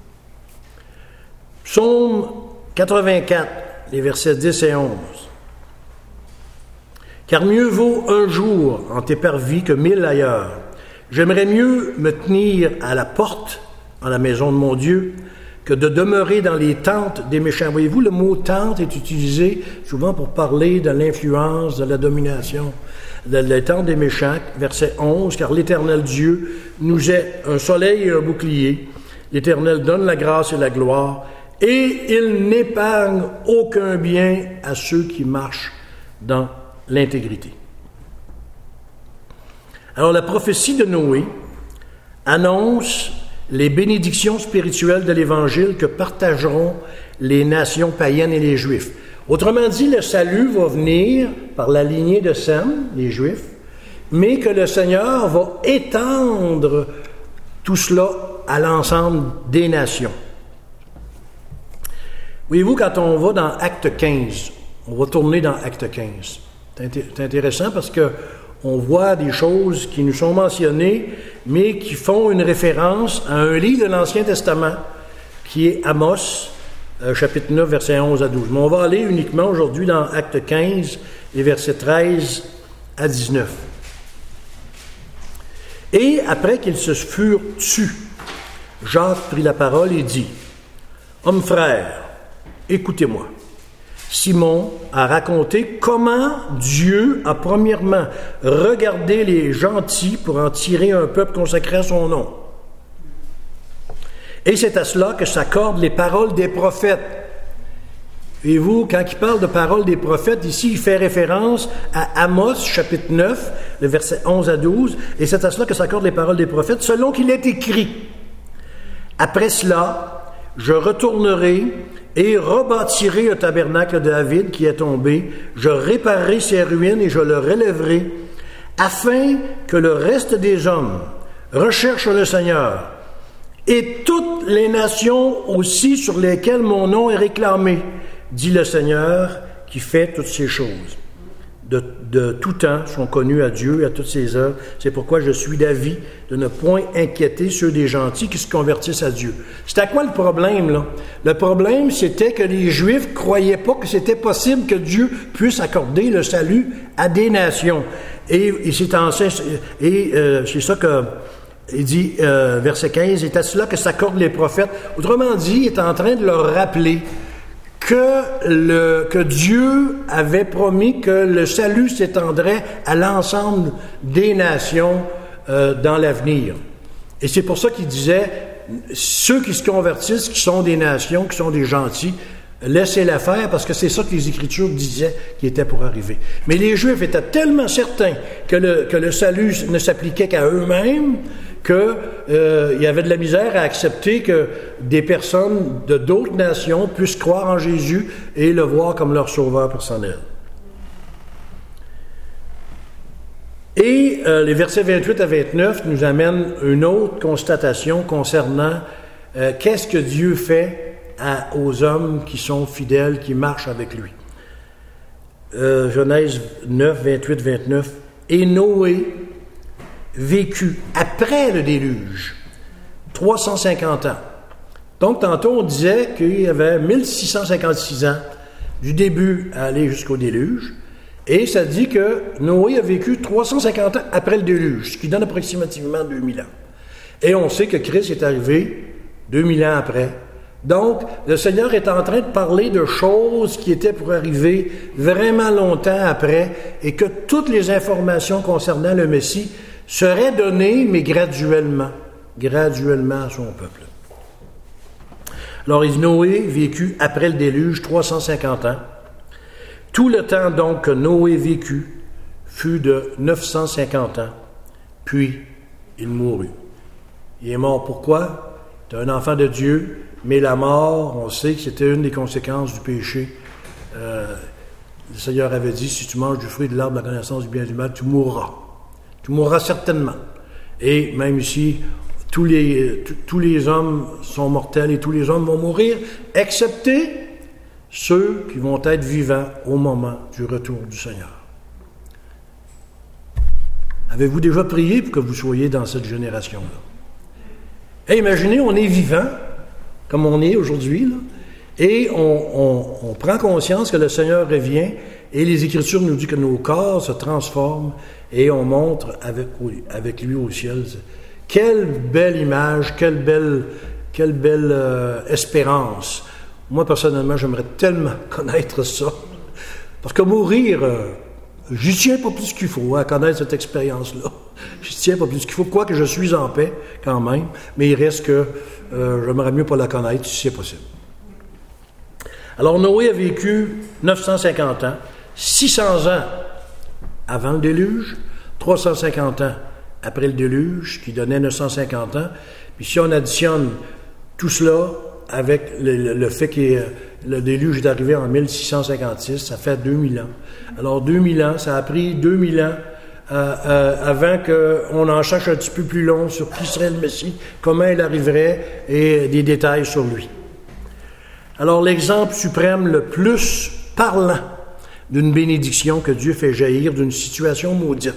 Speaker 1: Psaume 84, les versets 10 et 11. « Car mieux vaut un jour en tes parvis que 1000 ailleurs. J'aimerais mieux me tenir à la porte, en la maison de mon Dieu, que de demeurer dans les tentes des méchants. » Voyez-vous, le mot « tente » est utilisé souvent pour parler de l'influence, de la domination. Les tentes des méchants, verset 11, « Car l'Éternel Dieu nous est un soleil et un bouclier. L'Éternel donne la grâce et la gloire. Et il n'épargne aucun bien à ceux qui marchent dans l'intégrité. » Alors, la prophétie de Noé annonce les bénédictions spirituelles de l'Évangile que partageront les nations païennes et les Juifs. Autrement dit, le salut va venir par la lignée de Sem, les Juifs, mais que le Seigneur va étendre tout cela à l'ensemble des nations. Voyez-vous, quand on va dans Acte 15, on va tourner dans Acte 15. C'est intéressant parce que on voit des choses qui nous sont mentionnées, mais qui font une référence à un livre de l'Ancien Testament, qui est Amos, chapitre 9, versets 11 à 12. Mais on va aller uniquement aujourd'hui dans Acte 15, les versets 13 à 19. « Et après qu'ils se furent tus, Jacques prit la parole et dit, « Hommes frères, écoutez-moi. Simon a raconté comment Dieu a premièrement regardé les gentils pour en tirer un peuple consacré à son nom. Et c'est à cela que s'accordent les paroles des prophètes. » Et vous, quand il parle de paroles des prophètes, ici, il fait référence à Amos, chapitre 9, le verset 11 à 12. « Et c'est à cela que s'accordent les paroles des prophètes, selon qu'il est écrit. Après cela, je retournerai et rebâtirai le tabernacle de David qui est tombé. Je réparerai ses ruines et je le relèverai, afin que le reste des hommes recherchent le Seigneur, et toutes les nations aussi sur lesquelles mon nom est réclamé, dit le Seigneur qui fait toutes ces choses. De tout temps sont connus à Dieu et à toutes ses œuvres. C'est pourquoi je suis d'avis de ne point inquiéter ceux des gentils qui se convertissent à Dieu. » C'était quoi le problème, là? Le problème, c'était que les Juifs ne croyaient pas que c'était possible que Dieu puisse accorder le salut à des nations. Et c'est ça que il dit, verset 15, « C'est à cela que s'accordent les prophètes. » Autrement dit, il est en train de leur rappeler que Dieu avait promis que le salut s'étendrait à l'ensemble des nations dans l'avenir. Et c'est pour ça qu'il disait, ceux qui se convertissent, qui sont des nations, qui sont des gentils, laissez-la faire, parce que c'est ça que les Écritures disaient qui était pour arriver. Mais les Juifs étaient tellement certains que le salut ne s'appliquait qu'à eux-mêmes, qu'il y avait de la misère à accepter que des personnes de d'autres nations puissent croire en Jésus et le voir comme leur sauveur personnel. Et les versets 28 à 29 nous amènent une autre constatation concernant qu'est-ce que Dieu fait aux hommes qui sont fidèles, qui marchent avec lui. Genèse 9, 28, 29. « Et Noé vécut après le déluge 350 ans. » Donc, tantôt, on disait qu'il y avait 1656 ans du début à aller jusqu'au déluge. Et ça dit que Noé a vécu 350 ans après le déluge, ce qui donne approximativement 2000 ans. Et on sait que Christ est arrivé 2000 ans après. Donc, le Seigneur est en train de parler de choses qui étaient pour arriver vraiment longtemps après et que toutes les informations concernant le Messie seraient données, mais graduellement à son peuple. Alors, Noé vécut après le déluge 350 ans. Tout le temps donc que Noé vécut fut de 950 ans, puis il mourut. Il est mort pourquoi? C'est un enfant de Dieu, mais la mort, on sait que c'était une des conséquences du péché. Le Seigneur avait dit, si tu manges du fruit de l'arbre de la connaissance du bien et du mal, tu mourras. Tu mourras certainement. Et même ici, tous les hommes sont mortels et tous les hommes vont mourir, excepté ceux qui vont être vivants au moment du retour du Seigneur. Avez-vous déjà prié pour que vous soyez dans cette génération-là? Et imaginez, on est vivant, comme on est aujourd'hui, là, et on prend conscience que le Seigneur revient, et les Écritures nous disent que nos corps se transforment, et on montre avec lui au ciel. Quelle belle image, quelle belle espérance. Moi, personnellement, j'aimerais tellement connaître ça. Parce que mourir, j'y tiens pas plus qu'il faut à connaître cette expérience-là. J'y tiens pas plus qu'il faut. Quoique je suis en paix, quand même, mais il reste que j'aimerais mieux pas la connaître, si c'est possible. Alors, Noé a vécu 950 ans, 600 ans avant le déluge, 350 ans après le déluge, qui donnait 950 ans. Puis si on additionne tout cela avec le fait que le déluge est arrivé en 1656, ça fait 2000 ans. Alors 2000 ans, ça a pris 2000 ans avant qu'on en cherche un petit peu plus long sur qui serait le Messie, comment il arriverait et des détails sur lui. Alors l'exemple suprême le plus parlant d'une bénédiction que Dieu fait jaillir d'une situation maudite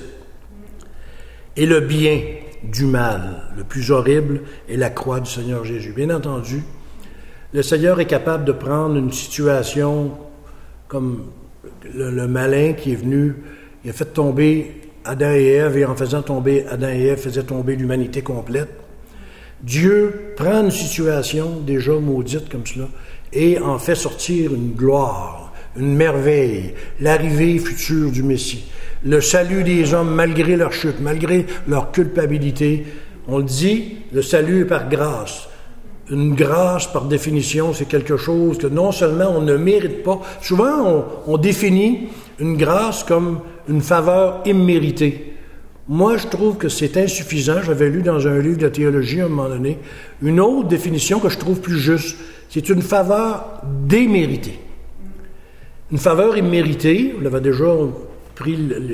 Speaker 1: et le bien du mal, le plus horrible, est la croix du Seigneur Jésus. Bien entendu, le Seigneur est capable de prendre une situation comme le malin qui est venu, il a fait tomber Adam et Ève, et en faisant tomber Adam et Ève, faisait tomber l'humanité complète. Dieu prend une situation déjà maudite comme cela et en fait sortir une gloire, une merveille, l'arrivée future du Messie. Le salut des hommes malgré leur chute, malgré leur culpabilité. On le dit, le salut est par grâce. Une grâce, par définition, c'est quelque chose que non seulement on ne mérite pas. Souvent, on définit une grâce comme une faveur imméritée. Moi, je trouve que c'est insuffisant. J'avais lu dans un livre de théologie à un moment donné une autre définition que je trouve plus juste. C'est une faveur déméritée. Une faveur imméritée, on l'avait déjà pris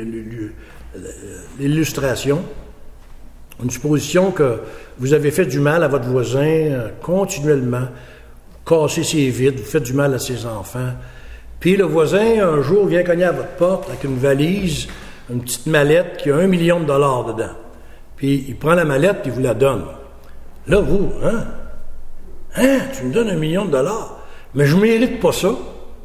Speaker 1: l'illustration, une supposition que vous avez fait du mal à votre voisin continuellement, cassé ses vitres, vous faites du mal à ses enfants, puis le voisin, un jour, vient cogner à votre porte avec une valise, une petite mallette qui a $1 million dedans. Puis il prend la mallette et vous la donne. Là, vous, tu me donnes $1 million, mais je ne mérite pas ça.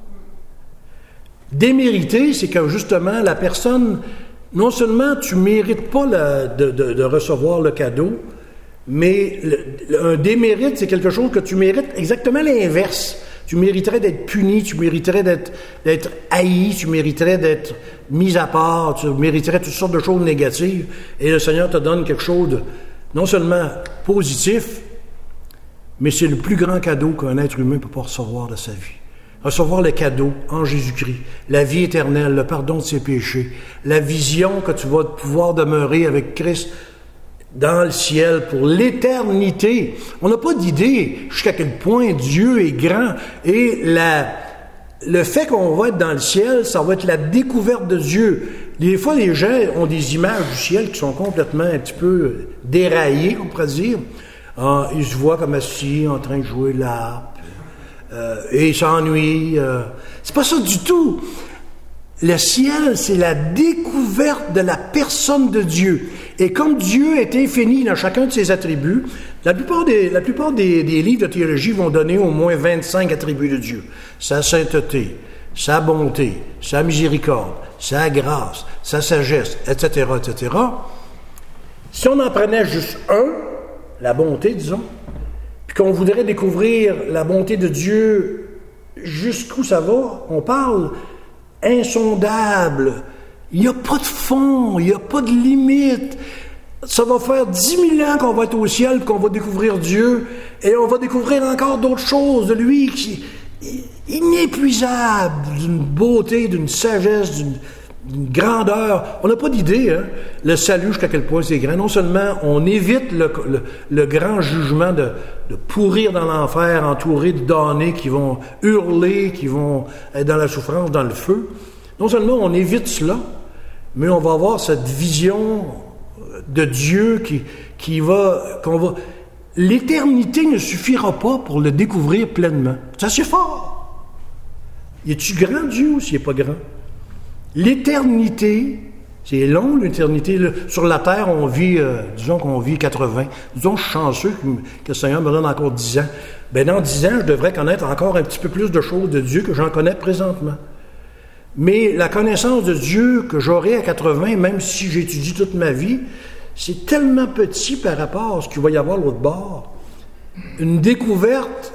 Speaker 1: Démérité, c'est que justement, la personne, non seulement tu ne mérites pas de recevoir le cadeau, mais un démérite, c'est quelque chose que tu mérites exactement l'inverse. Tu mériterais d'être puni, tu mériterais d'être haï, tu mériterais d'être mis à part, tu mériterais toutes sortes de choses négatives. Et le Seigneur te donne quelque chose de non seulement positif, mais c'est le plus grand cadeau qu'un être humain peut pas recevoir de sa vie. Recevoir le cadeau en Jésus-Christ, la vie éternelle, le pardon de ses péchés, la vision que tu vas pouvoir demeurer avec Christ dans le ciel pour l'éternité. On n'a pas d'idée jusqu'à quel point Dieu est grand. Et le fait qu'on va être dans le ciel, ça va être la découverte de Dieu. Des fois, les gens ont des images du ciel qui sont complètement un petit peu déraillées, on pourrait dire. Ils se voient comme assis en train de jouer l'harpe. Et ils s'ennuient. C'est pas ça du tout. Le ciel, c'est la découverte de la personne de Dieu. Et comme Dieu est infini dans chacun de ses attributs, la plupart des livres de théologie vont donner au moins 25 attributs de Dieu. Sa sainteté, sa bonté, sa miséricorde, sa grâce, sa sagesse, etc., etc. Si on en prenait juste un, la bonté, disons, puis qu'on voudrait découvrir la bonté de Dieu, jusqu'où ça va? On parle insondable. Il n'y a pas de fond, il n'y a pas de limite. Ça va faire 10 000 ans qu'on va être au ciel, qu'on va découvrir Dieu, et on va découvrir encore d'autres choses de lui qui est inépuisable, d'une beauté, d'une sagesse, d'une grandeur. On n'a pas d'idée, hein, le salut jusqu'à quel point c'est grand. Non seulement on évite le grand jugement de pourrir dans l'enfer, entouré de damnés qui vont hurler, qui vont être dans la souffrance, dans le feu. Non seulement on évite cela, mais on va avoir cette vision de Dieu qu'on va... L'éternité ne suffira pas pour le découvrir pleinement. C'est assez fort. Y est-tu grand Dieu ou s'il n'est pas grand? L'éternité, c'est long l'éternité. Sur la terre, on vit, disons qu'on vit 80. Disons que je suis chanceux que le Seigneur me donne encore 10 ans. Ben dans 10 ans, je devrais connaître encore un petit peu plus de choses de Dieu que j'en connais présentement. Mais la connaissance de Dieu que j'aurai à 80, même si j'étudie toute ma vie, c'est tellement petit par rapport à ce qu'il va y avoir l'autre bord. Une découverte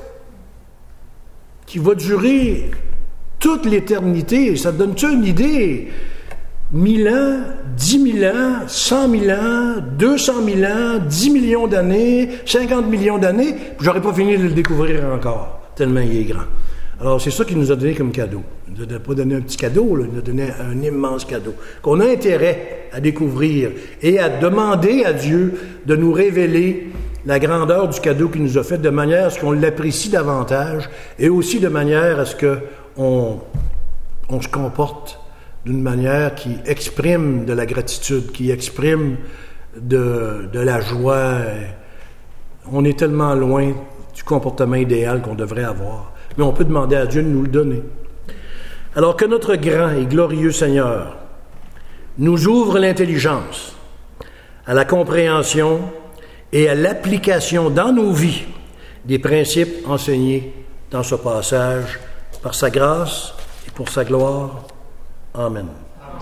Speaker 1: qui va durer toute l'éternité. Ça te donne-tu une idée? 1000 ans, 10 000 ans, 100 000 ans, 200 000 ans, 10 millions d'années, 50 millions d'années, puis j'aurais pas fini de le découvrir encore, tellement il est grand. Alors, c'est ça qu'il nous a donné comme cadeau. Il ne nous a pas donné un petit cadeau, là, il nous a donné un immense cadeau, qu'on a intérêt à découvrir et à demander à Dieu de nous révéler la grandeur du cadeau qu'il nous a fait, de manière à ce qu'on l'apprécie davantage et aussi de manière à ce qu'on se comporte d'une manière qui exprime de la gratitude, qui exprime de la joie. On est tellement loin du comportement idéal qu'on devrait avoir. Mais on peut demander à Dieu de nous le donner. Alors que notre grand et glorieux Seigneur nous ouvre l'intelligence à la compréhension et à l'application dans nos vies des principes enseignés dans ce passage, par sa grâce et pour sa gloire. Amen.